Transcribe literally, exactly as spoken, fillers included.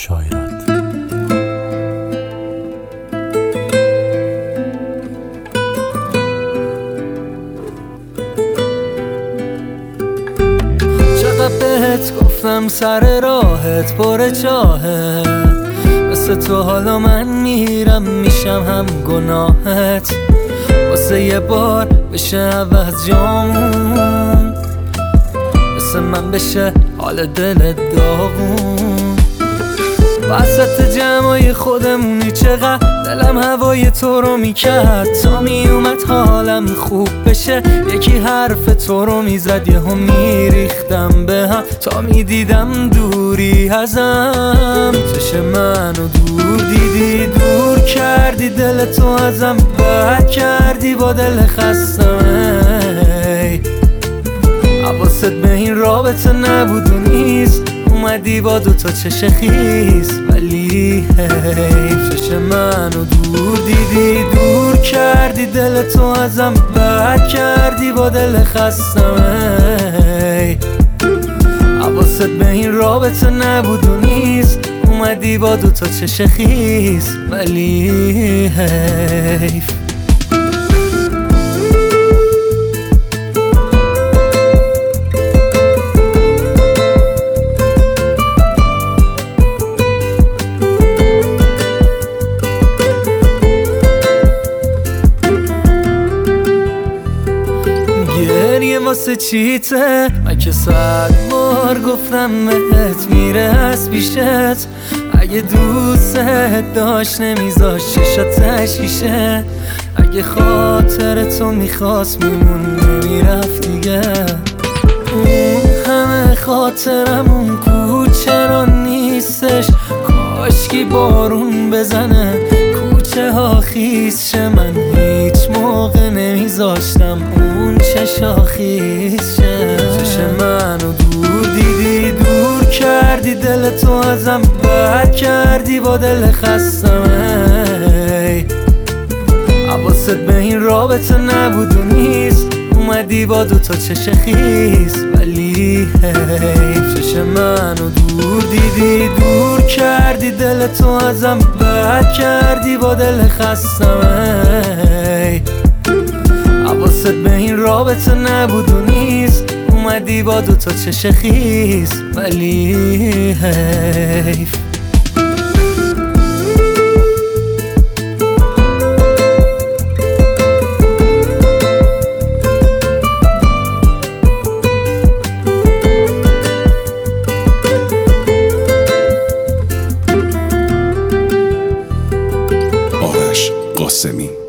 شاعرات. چقدر بهت گفتم سر راهت پر چاهه، مثل تو حالا من میرم میشم هم گناهت. واسه یه بار بشه عوض جامون، مثل من بشه حال دلت داغون. وسط جمعای خودمونی چقدر دلم هوای تو رو میکرد، تا میومد حالم خوب بشه یکی حرف تو رو میزد یهو میریختم به هم. تا میدیدم دوری ازم، چشم منو دور دیدی، دور کردی دل تو ازم، بد کردی با دل خستم. حواست به این رابطه نبود و نیست، اومدی با دوتا چش خیس، ولی حیف چشم منو دور دیدی، دور کردی دل تو ازم، بد کردی با دل خستم. حواست به این رابطه نبود و نیست، اومدی با دوتا چش خیس، ولی حیف. گریه واسه چیته، من که صد بار گفتم بهت میره از پیشت. اگه دوست داشت نمیذاش چشات شیشه، اگه خاطر تو میخواست میمون نمیرفت دیگه. اون همه خاطرم اون کوچه را نیستش، کاشکی بارون بزنه کوچه ها خیس شه. من هیچ موقع نمیذاشتم اون چشا خیس شه. چشم منو دور دیدی، دور کردی دل تو ازم، بد کردی با دل خستم. حواست به این رابطه نبود و نیست، اومدی با دوتا چش خیس، ولی حیف چشم منو دور دیدی، دور کردی دل تو ازم، بد کردی با دل خستم. حواست به این رابطه نبود و نیست، اومدی با دوتا چش خیس، ولی حیف. آرش قاسمی.